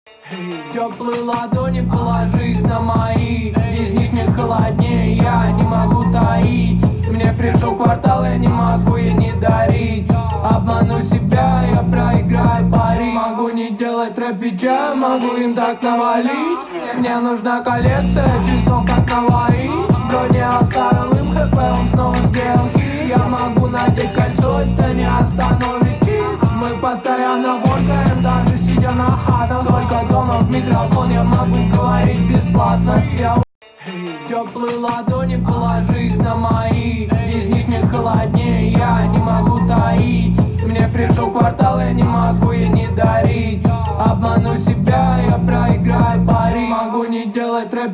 Теплые ладони, положи их на мои. Без них не холоднее, я не могу таить. Мне пришел квартал, я не могу ей не дарить. Обману себя, я проиграю пари. Могу не делать рэп-видео, могу им так навалить. Мне нужна коллекция часов, как Наваи. Бро не оставил им хп, он снова сделал хит. Я могу надеть кольцо, это не остановит чикс. Мы постоянно воркаем, даже сидя на хатах. Только дома в микрофон я могу говорить бесплатно. Теплые ладони, положи их на мои. Без них не холоднее, я не могу таить. Мне пришел квартал, я не могу ей не дарить. Обману себя, я проиграю пари. Могу не делать рэп